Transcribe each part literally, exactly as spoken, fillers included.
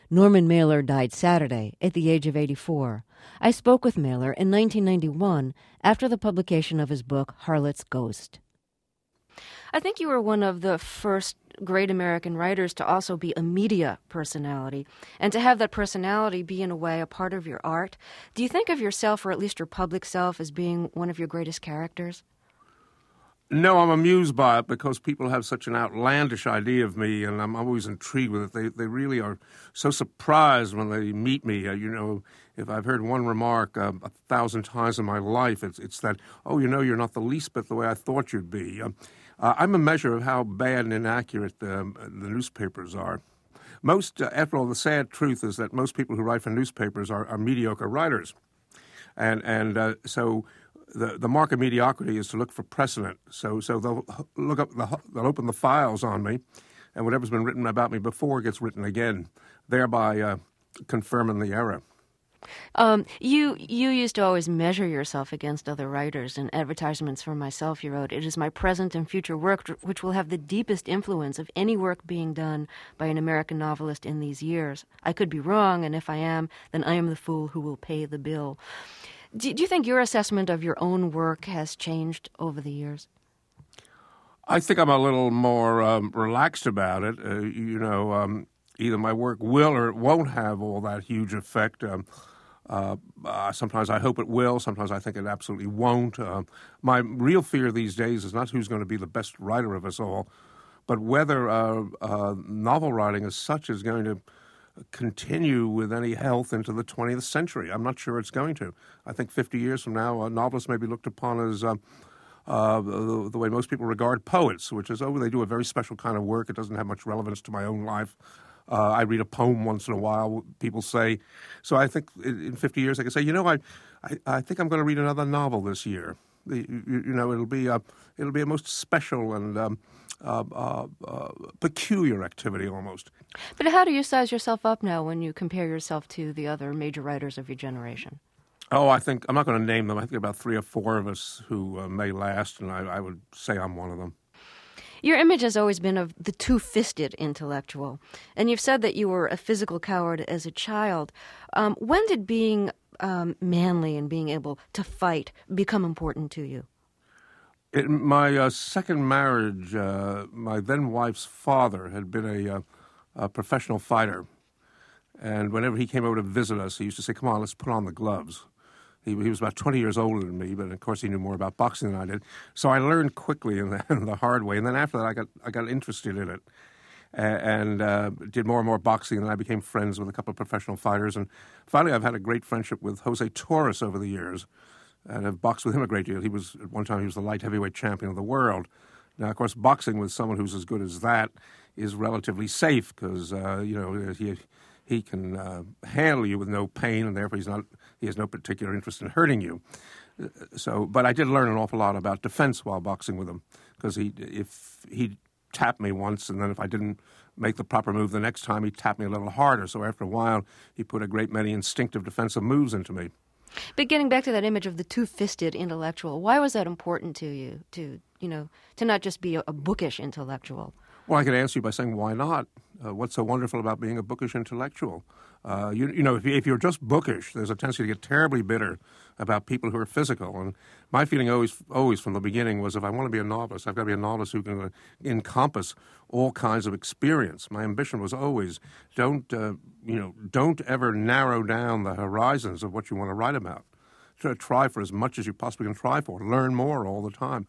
Norman Mailer died Saturday at the age of eighty-four. I spoke with Mailer in nineteen ninety-one after the publication of his book, Harlot's Ghost. I think you were one of the first great American writers to also be a media personality, and to have that personality be, in a way, a part of your art. Do you think of yourself, or at least your public self, as being one of your greatest characters? No, I'm amused by it because people have such an outlandish idea of me, and I'm always intrigued with it. They they really are so surprised when they meet me. Uh, you know, if I've heard one remark uh, a thousand times in my life, it's it's that, oh, you know, you're not the least bit the way I thought you'd be. Um, uh, I'm a measure of how bad and inaccurate um, the newspapers are. Most, uh, after all, the sad truth is that most people who write for newspapers are, are mediocre writers, and and uh, so. The, the mark of mediocrity is to look for precedent. So so they'll look up, the, they'll open the files on me, and whatever's been written about me before gets written again, thereby uh, confirming the error. Um, you you used to always measure yourself against other writers. In advertisements for myself, you wrote, "It is my present and future work which will have the deepest influence of any work being done by an American novelist in these years. I could be wrong, and if I am, then I am the fool who will pay the bill." Do, do you think your assessment of your own work has changed over the years? I think I'm a little more um, relaxed about it. Uh, you know, um, either my work will or it won't have all that huge effect. Um, uh, uh, sometimes I hope it will. Sometimes I think it absolutely won't. Uh, my real fear these days is not who's going to be the best writer of us all, but whether uh, uh, novel writing as such is going to continue with any health into the twentieth century. I'm not sure it's going to. I think fifty years from now, a novelist may be looked upon as uh, uh, the, the way most people regard poets, which is, oh, they do a very special kind of work. It doesn't have much relevance to my own life. Uh, I read a poem once in a while, people say. So I think in fifty years I can say, you know, I, I, I think I'm going to read another novel this year. The, you, you know, it'll be a, it'll be a most special and um, uh, uh, uh, peculiar activity almost. But how do you size yourself up now when you compare yourself to the other major writers of your generation? Oh, I think, I'm not going to name them. I think about three or four of us who uh, may last, and I, I would say I'm one of them. Your image has always been of the two-fisted intellectual, and you've said that you were a physical coward as a child. Um, when did being um, manly and being able to fight become important to you? In my uh, second marriage, uh, my then-wife's father had been a, uh, a professional fighter, and whenever he came over to visit us, he used to say, come on, let's put on the gloves. He, he was about twenty years older than me, but of course he knew more about boxing than I did. So I learned quickly and the, the hard way, and then after that I got I got interested in it, and uh, did more and more boxing, and I became friends with a couple of professional fighters, and finally I've had a great friendship with Jose Torres over the years, and I've boxed with him a great deal. He was, at one time, he was the light heavyweight champion of the world. Now, of course, boxing with someone who's as good as that is relatively safe because, uh, you know, he he can uh, handle you with no pain, and therefore he's not he has no particular interest in hurting you. So, but I did learn an awful lot about defense while boxing with him because he if he tapped me once, and then if I didn't make the proper move the next time, he tapped me a little harder. So after a while, he put a great many instinctive defensive moves into me. But getting back to that image of the two-fisted intellectual, why was that important to you, to, you know, to not just be a, a bookish intellectual? Well, I could answer you by saying, why not? Uh, what's so wonderful about being a bookish intellectual? Uh, you, you know, if, you, if you're just bookish, there's a tendency to get terribly bitter about people who are physical. And my feeling always, always from the beginning was if I want to be a novelist, I've got to be a novelist who can uh, encompass all kinds of experience. My ambition was always don't, uh, you know, don't ever narrow down the horizons of what you want to write about. Try, try for as much as you possibly can try for. Learn more all the time.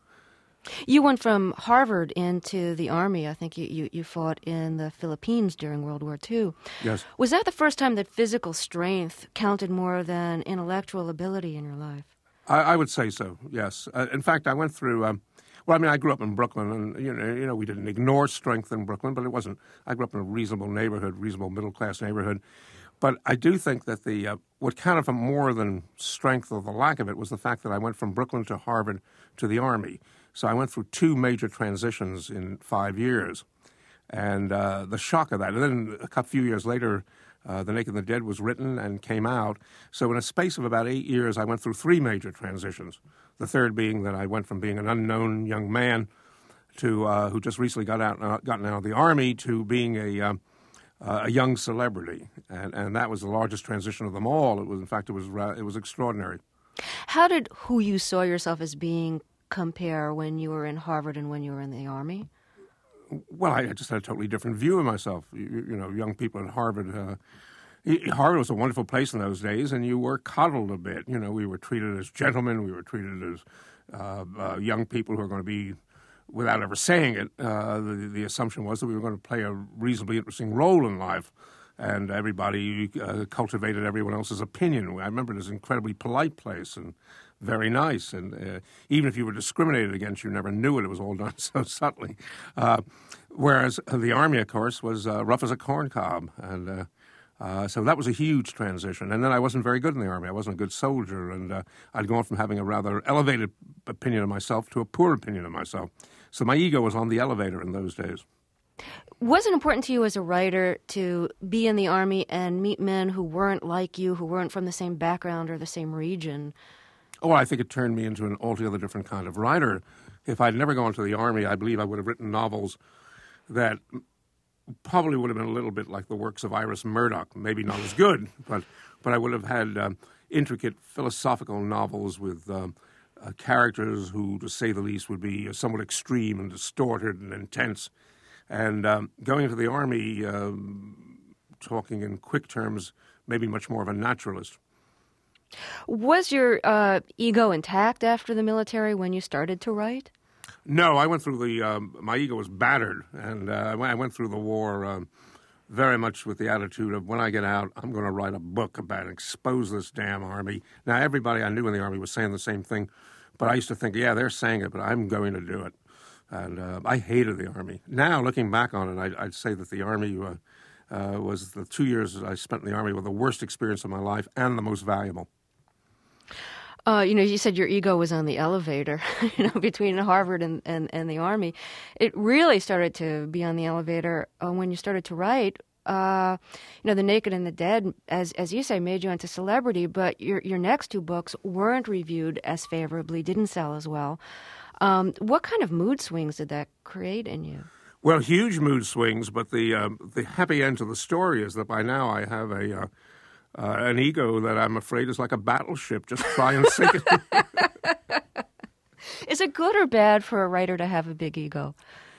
You went from Harvard into the Army. I think you, you, you fought in the Philippines during World War Two. Yes. Was that the first time that physical strength counted more than intellectual ability in your life? I, I would say so, yes. Uh, in fact, I went through, um, well, I mean, I grew up in Brooklyn, and, you know, you know, we didn't ignore strength in Brooklyn, but it wasn't, I grew up in a reasonable neighborhood, reasonable middle-class neighborhood. But I do think that the uh, what counted for more than strength or the lack of it was the fact that I went from Brooklyn to Harvard to the Army. So I went through two major transitions in five years, and uh, the shock of that. And then a few years later, uh, The Naked and the Dead was written and came out. So in a space of about eight years, I went through three major transitions, the third being that I went from being an unknown young man to uh, who just recently got out, uh, gotten out of the Army to being a, uh, uh, a young celebrity, and, and that was the largest transition of them all. It was, in fact, it was ra- it was extraordinary. How did who you saw yourself as being compare when you were in Harvard and when you were in the Army? Well, I just had a totally different view of myself. You, you know, young people at Harvard. Uh, Harvard was a wonderful place in those days, and you were coddled a bit. You know, we were treated as gentlemen. We were treated as uh, uh, young people who are going to be, without ever saying it, uh, the, the assumption was that we were going to play a reasonably interesting role in life. And everybody uh, cultivated everyone else's opinion. I remember it was an incredibly polite place and very nice. And uh, even if you were discriminated against, you never knew it. It was all done so subtly. Uh, whereas the Army, of course, was uh, rough as a corn cob. And uh, uh, so that was a huge transition. And then I wasn't very good in the Army. I wasn't a good soldier. And uh, I'd gone from having a rather elevated opinion of myself to a poor opinion of myself. So my ego was on the elevator in those days. Was it important to you as a writer to be in the Army and meet men who weren't like you, who weren't from the same background or the same region? Oh, I think it turned me into an altogether different kind of writer. If I'd never gone to the Army, I believe I would have written novels that probably would have been a little bit like the works of Iris Murdoch. Maybe not as good, but but I would have had um, intricate philosophical novels with um, uh, characters who, to say the least, would be somewhat extreme and distorted and intense. And um, going into the Army, um, talking in quick terms, maybe much more of a naturalist. Was your uh, ego intact after the military when you started to write? No, I went through the, um, my ego was battered, and uh, I went through the war um, very much with the attitude of, when I get out, I'm going to write a book about it, expose this damn Army. Now, everybody I knew in the Army was saying the same thing, but I used to think, yeah, they're saying it, but I'm going to do it. And uh, I hated the Army. Now, looking back on it, I'd, I'd say that the Army uh, uh, was the two years that I spent in the Army were the worst experience of my life and the most valuable. Uh, you know, you said your ego was on the elevator, you know, between Harvard and, and, and the Army. It really started to be on the elevator uh, when you started to write. Uh, you know, The Naked and the Dead, as as you say, made you into celebrity, but your your next two books weren't reviewed as favorably, didn't sell as well. Um, what kind of mood swings did that create in you? Well, huge mood swings, but the uh, the happy end to the story is that by now I have a uh, uh, an ego that I'm afraid is like a battleship. Just try and sink it. Is it good or bad for a writer to have a big ego?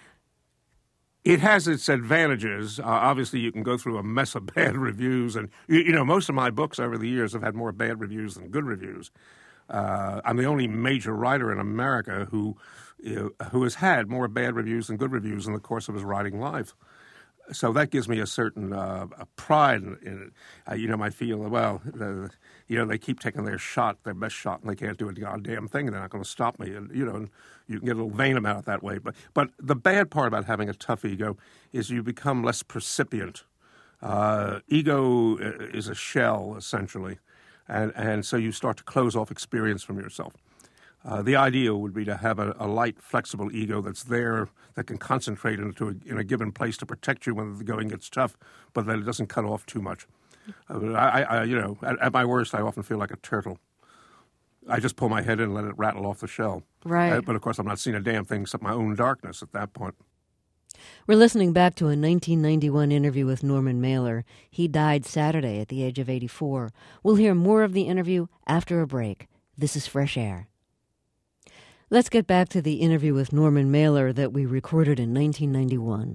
It has its advantages. Uh, obviously, you can go through a mess of bad reviews, and you, you know most of my books over the years have had more bad reviews than good reviews. Uh, I'm the only major writer in America who you know, who has had more bad reviews than good reviews in the course of his writing life. So that gives me a certain uh, a pride in, in it. Uh, you know, I feel, well, uh, you know, they keep taking their shot, their best shot, and they can't do a goddamn thing, and they're not going to stop me. And, you know, and you can get a little vain about it that way. But, but the bad part about having a tough ego is you become less precipient. Uh, ego is a shell, essentially. And, and so you start to close off experience from yourself. Uh, the ideal would be to have a, a light, flexible ego that's there, that can concentrate into a, in a given place to protect you when the going gets tough, but that it doesn't cut off too much. Uh, I, I, you know, at, at my worst, I often feel like a turtle. I just pull my head in and let it rattle off the shell. Right. Uh, but, of course, I'm not seeing a damn thing except my own darkness at that point. We're listening back to a nineteen ninety-one interview with Norman Mailer. He died Saturday at the age of eighty-four. We'll hear more of the interview after a break. This is Fresh Air. Let's get back to the interview with Norman Mailer that we recorded in nineteen ninety-one.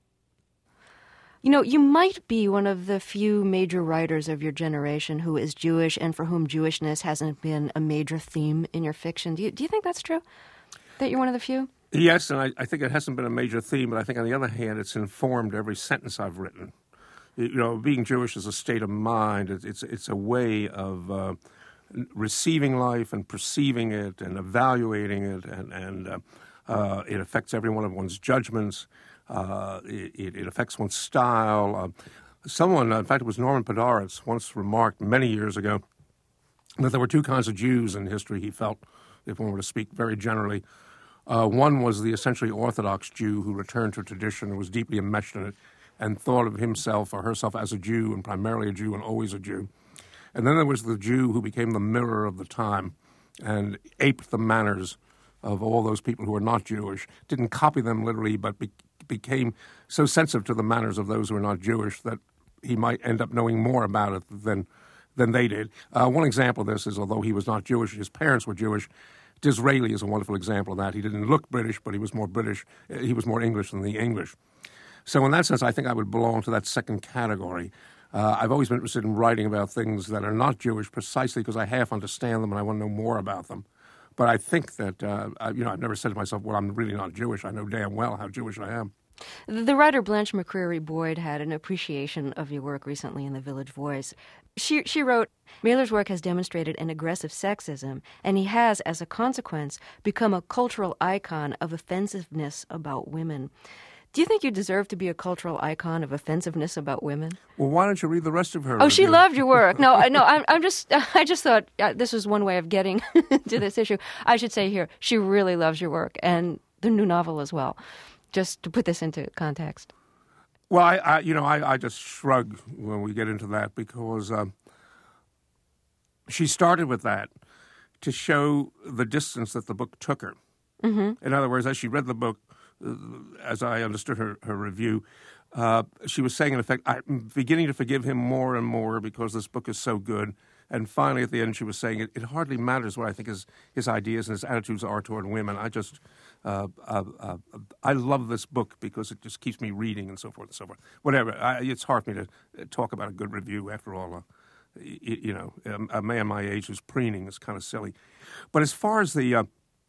You know, you might be one of the few major writers of your generation who is Jewish and for whom Jewishness hasn't been a major theme in your fiction. Do you, do you think that's true? That you're one of the few? Yes, and I, I think it hasn't been a major theme, but I think on the other hand, it's informed every sentence I've written. You know, being Jewish is a state of mind. It's it's, it's a way of uh, receiving life and perceiving it and evaluating it, and, and uh, uh, it affects every one of one's judgments. Uh, it, it affects one's style. Uh, someone, in fact, it was Norman Podhoretz, once remarked many years ago that there were two kinds of Jews in history, he felt, if one were to speak very generally. Uh, one was the essentially Orthodox Jew who returned to tradition and was deeply enmeshed in it and thought of himself or herself as a Jew and primarily a Jew and always a Jew. And then there was the Jew who became the mirror of the time and aped the manners of all those people who were not Jewish, didn't copy them literally, but be- became so sensitive to the manners of those who are not Jewish that he might end up knowing more about it than than they did. Uh, one example of this is, although he was not Jewish, his parents were Jewish. Disraeli is a wonderful example of that. He didn't look British, but he was more British. He was more English than the English. So in that sense, I think I would belong to that second category. Uh, I've always been interested in writing about things that are not Jewish precisely because I half understand them and I want to know more about them. But I think that, uh, I, you know, I've never said to myself, well, I'm really not Jewish. I know damn well how Jewish I am. The writer Blanche McCreary Boyd had an appreciation of your work recently in The Village Voice. She she wrote, Mailer's work has demonstrated an aggressive sexism, and he has, as a consequence, become a cultural icon of offensiveness about women. Do you think you deserve to be a cultural icon of offensiveness about women? Well, why don't you read the rest of her Oh, review? she loved your work. No, I no, I'm, I'm just, I just thought uh, this was one way of getting to this issue. I should say here, she really loves your work, and the new novel as well. Just to put this into context. Well, I, I you know, I, I just shrug when we get into that because um, she started with that to show the distance that the book took her. Mm-hmm. In other words, as she read the book, uh, as I understood her, her review, uh, she was saying, in effect, I'm beginning to forgive him more and more because this book is so good. And finally, at the end, she was saying, it, it hardly matters what I think his, his ideas and his attitudes are toward women. I just, uh, uh, uh, I love this book because it just keeps me reading and so forth and so forth. Whatever. I, it's hard for me to talk about a good review. After all, uh, you, you know, a man my age who's preening is kind of silly. But as far as the, uh,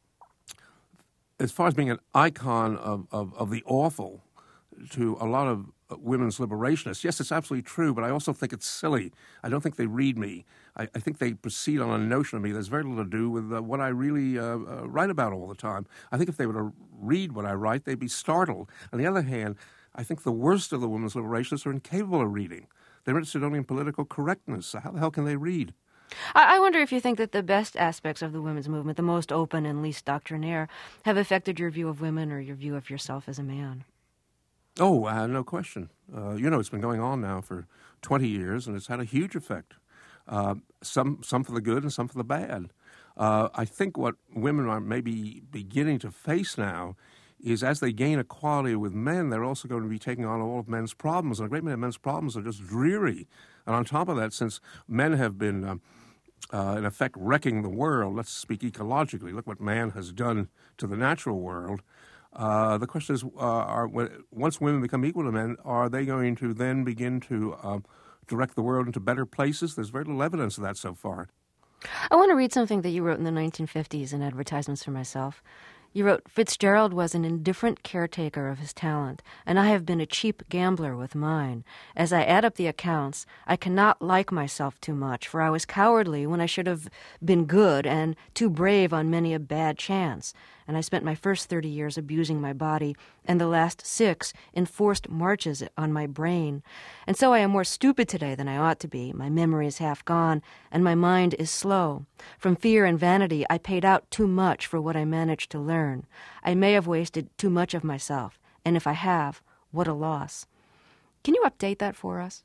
as far as being an icon of, of, of the awful to a lot of women's liberationists, yes, it's absolutely true, but I also think it's silly. I don't think they read me. I, I think they proceed on a notion of me that's very little to do with uh, what I really uh, uh, write about all the time. I think if they were to read what I write, they'd be startled. On the other hand, I think the worst of the women's liberationists are incapable of reading. They're interested only in political correctness. So how the hell can they read? I wonder if you think that the best aspects of the women's movement, the most open and least doctrinaire, have affected your view of women or your view of yourself as a man. Oh, uh, no question. Uh, you know, it's been going on now for twenty years, and it's had a huge effect. Uh, some some for the good and some for the bad. Uh, I think what women are maybe beginning to face now is as they gain equality with men, they're also going to be taking on all of men's problems. And a great many of men's problems are just dreary. And on top of that, since men have been, um, uh, in effect, wrecking the world, let's speak ecologically, look what man has done to the natural world. Uh, the question is, uh, are, once women become equal to men, are they going to then begin to uh, direct the world into better places? There's very little evidence of that so far. I want to read something that you wrote in the nineteen fifties in Advertisements for Myself. You wrote, Fitzgerald was an indifferent caretaker of his talent, and I have been a cheap gambler with mine. As I add up the accounts, I cannot like myself too much, for I was cowardly when I should have been good, and too brave on many a bad chance. And I spent my first thirty years abusing my body, and the last six in forced marches on my brain. And so I am more stupid today than I ought to be. My memory is half gone, and my mind is slow. From fear and vanity, I paid out too much for what I managed to learn. I may have wasted too much of myself, and if I have, what a loss. Can you update that for us?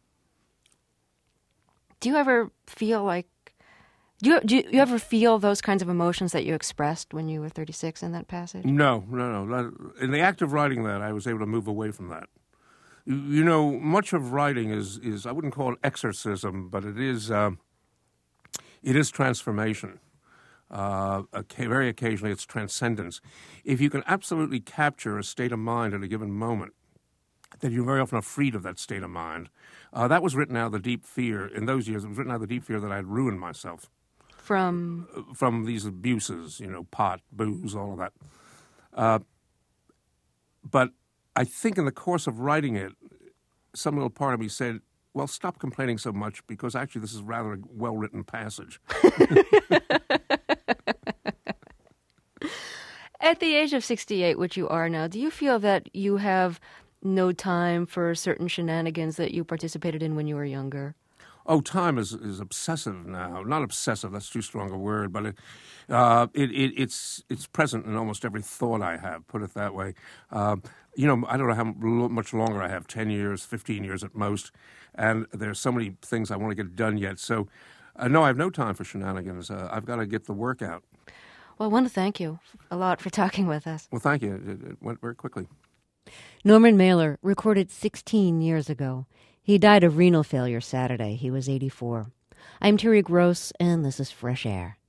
Do you ever feel like Do you, do you ever feel those kinds of emotions that you expressed when you were thirty-six in that passage? No, no, no. In the act of writing that, I was able to move away from that. You, you know, much of writing is, is, I wouldn't call it exorcism, but it is, uh, it is transformation. Uh, very occasionally it's transcendence. If you can absolutely capture a state of mind at a given moment, then you very often are freed of that state of mind. Uh, that was written out of the deep fear. In those years, it was written out of the deep fear that I had ruined myself. From? From these abuses, you know, pot, booze, all of that. Uh, but I think in the course of writing it, some little part of me said, well, stop complaining so much because actually this is rather a well-written passage. At the age of sixty-eight, which you are now, do you feel that you have no time for certain shenanigans that you participated in when you were younger? Oh, time is, is obsessive now. Not obsessive, that's too strong a word, but it, uh, it, it, it's it's present in almost every thought I have, put it that way. Uh, you know, I don't know how much longer I have, ten years, fifteen years at most, and there's so many things I want to get done yet. So, uh, no, I have no time for shenanigans. Uh, I've got to get the work out. Well, I want to thank you a lot for talking with us. Well, thank you. It, it went very quickly. Norman Mailer recorded sixteen years ago. He died of renal failure Saturday. He was eighty-four. I'm Terry Gross, and this is Fresh Air.